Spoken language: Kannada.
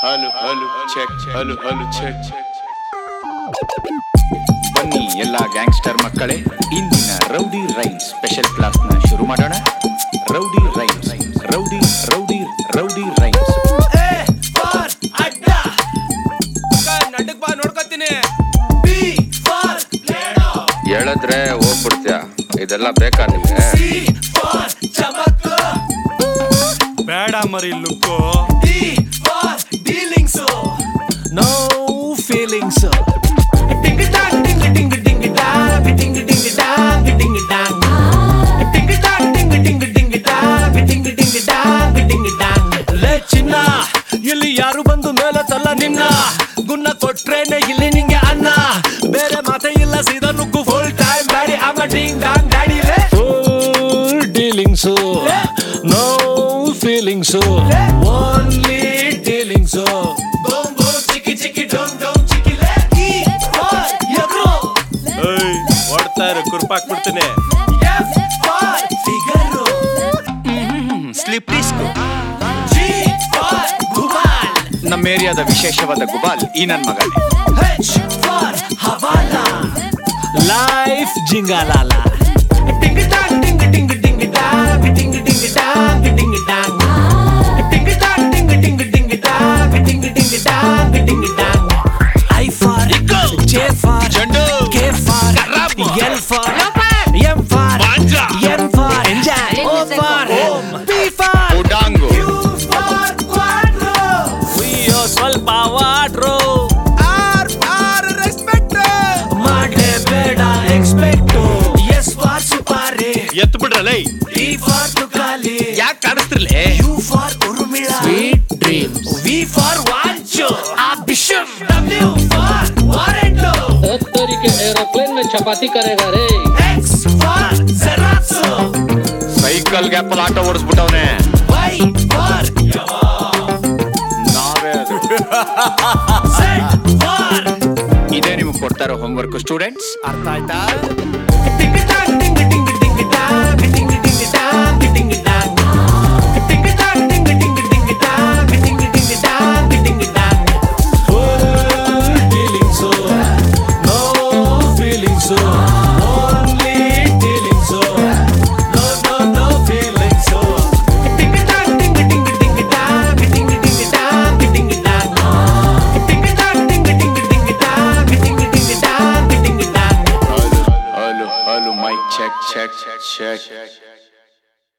ಹಲು ಹಲು ಚೆಕ್ ಹಲು ಹಲು ಚೆಕ್. ಬನ್ನಿ ಎಲ್ಲ ಗ್ಯಾಂಗ್ಸ್ಟರ್ ಮಕ್ಕಳೇ, ಇಂದಿನ ರೌಡಿ ರೈಮ್ಸ್ ಸ್ಪೆಷಲ್ ಕ್ಲಾಸ್ ನ ಶುರು ಮಾಡೋಣ. Rowdy rhymes, rowdy rowdy rowdy rhymes. ನಡಕ್ ಬಾ ನೋಡ್ಕೊತೀನಿ. ಹೇಳಿದ್ರೆ ಹೋಗ್ಬಿಡ್ತೀಯ, ಇದೆಲ್ಲ ಬೇಕಾ ನಿಮ್ಗೆ? ಬೇಡ ಮರಿ look. No feelings. Ding dang ding ding ding dang ding ding dang ding dang. Ding dang ding ding ding dang ding ding dang ding dang. ಲೇ ಚಿನ್ನ, ಇಲ್ಲಿ ಯಾರು ಬಂದು ಮೇಲೆ ತಲ್ಲ ನಿನ್ನ ಗುನ್ನ ಕೊಟ್ರೇನೆ ಇಲ್ಲಿ ನಿಂಗೆ ಅನ್ನ. ಬೇರೆ ಮಾತೆ ಇಲ್ಲ, ಸೀದಾ ನುಗ್ಗು ಫುಲ್ ಟೈಮ್ ಬ್ಯಾಡಿ. ಅಮ್ಮ ಡಿಂಗ್ ಡಾಂಗ್ ಡ್ಯಾಡಿ ಲೇ. Full dealings, no feelings, only dealings. ಓಡ್ತಾರೆ ಕುರ್ಪಾಕ್ ಬಿಡ್ತೀನಿ. Slip disc. ನಮ್ಮ ಏರಿಯಾದ ವಿಶೇಷವಾದ ಗುಬಾಲ್ ಈ ನನ್ ಮಗನೇ. Life ಜಿಂಗಾಲಾಲ. ಟಿಂಗ್ tong ಟಿಂಗ್ ಟಿಂಗ್ ಟಿಂಗ್ tong ಟಿಂಗ್ ಟಿಂಗ್ tong ting tong. Ting tong ಟಿಂಗ್ ಟಿಂಗ್ ಟಿಂಗ್ tong ಟಿಂಗ್ ಟಿಂಗ್ tong ting tong. I for J for K for L for M for N for enjoy, O for home, B for ಉಡಾಂಗು. ಯು ಫಾರ್ ಕ್ವಾಡ್ರೋ. ಉಯ್ಯೋ ಸ್ವಲ್ಪ ವಾಡ್ರೋ. R for respect. ಮಾಡಲೇಬೇಡ ಎಕ್ಸ್ಪೆಕ್ಟ್. ಎಸ್ ಫಾರ್ ಸುಪಾರಿ. ಎತ್ತು ಬಿಡ್ರಲ್ಲ. ಟಿ ಫಾರ್ ತುಕಾಲಿ. ಯಾಕೆ ಕಾಣಿಸ್ತಿರ್ಲೆ? ಯು ಫಾರ್ ಉರುಮಿಳ. Sweet dreams. ವಿ ಫಾರ್ ವಾಂಚೋ. ಆಂಬಿಷನ್. ಡಬ್ಲ್ಯೂ ಫಾರ್ ವಾರೆಂಟೋ. 10 तरीके एरोप्लेन में चपाती करेगा रे. ಎಕ್ಸ್ ಫಾರ್ ಜೆರಾಕ್ಸೋ. ಸೈಕಲ್ ಗ್ಯಾಪಲ್ ಆಟೋ ಓಡಿಸ್ಬಿಟ್ಟವನೆ. ವೈ ಫಾರ್ ನಾವೇ ಅದು. Z for. ಇದೇ ನಿಮ್ಗೆ ಕೊಡ್ತಾರೋ ಹೋಮ್ವರ್ಕ್ ಸ್ಟೂಡೆಂಟ್ಸ್. ಅರ್ಥ ಆಯ್ತಾ?